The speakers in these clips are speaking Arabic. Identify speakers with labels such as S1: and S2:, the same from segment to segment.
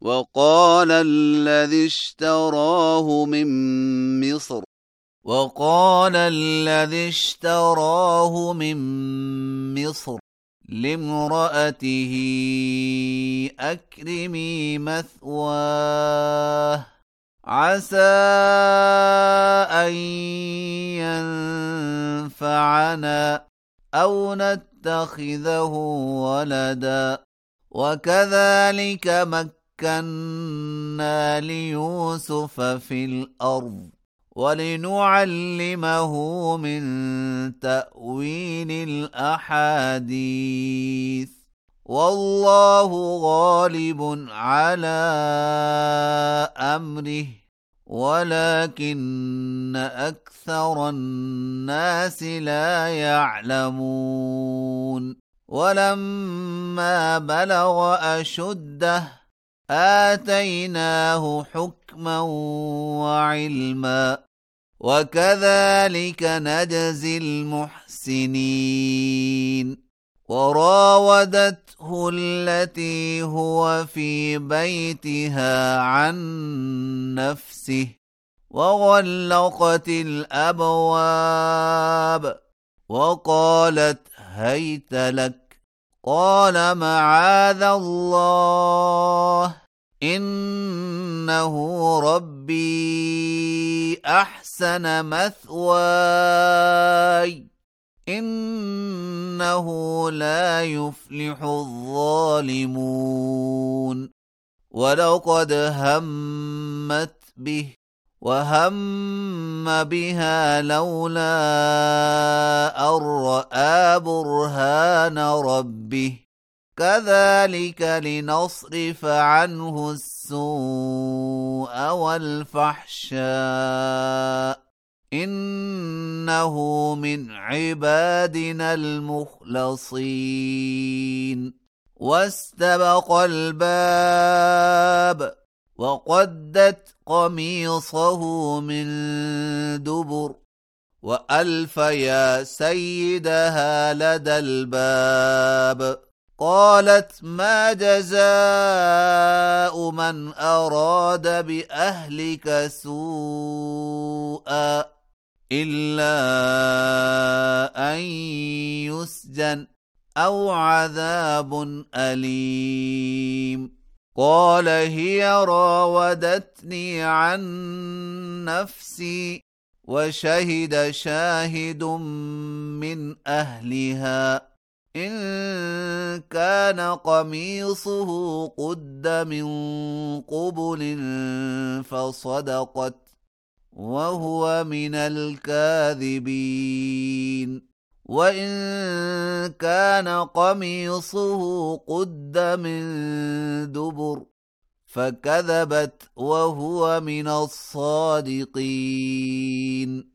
S1: وقال الذي اشتراه من مصر
S2: لامرأته أكرمي مثواه عسى أن ينفعنا أو نتخذه ولدا وكذلك مكنا ليوسف في الأرض ولنعلمه من تأويل الأحاديث والله غالب على أمره ولكن أكثر الناس لا يعلمون ولما بلغ أشده آتيناه حكما وعلما وكذلك نجزي المحسنين وراودته التي هو في بيتها عن نفسه وغلقت الأبواب وقالت هيت لك قال معاذ الله إنه ربي أحسن مثواي إنه لا يفلح الظالمون ولقد همت به وهم بها لولا أن رأى برهان ربه كذلك لنصرف عنه السوء والفحشاء إنه من عبادنا المخلصين واستبق الباب وقدت قميصه من دبر وألف يا سيدها لدى الباب قالت ما جزاء من أراد بأهلك سوءا إلا أن يسجن أو عذاب أليم قال هي راودتني عن نفسي وشهد شاهد من أهلها إن كان قميصه قد من قبل فصدقت وهو من الكاذبين وإن كان قميصه قد من دبر فكذبت وهو من الصادقين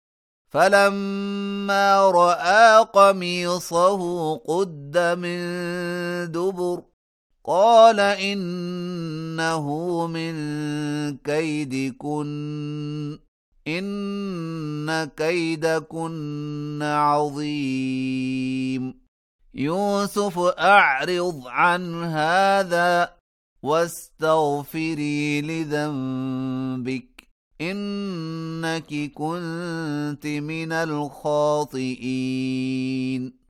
S2: فلما رأى قميصه قد من دبر قال إنه من كيدكن إن كيدكن عظيم يوسف أعرض عن هذا واستغفري لذنبك إنك كنت من الخاطئين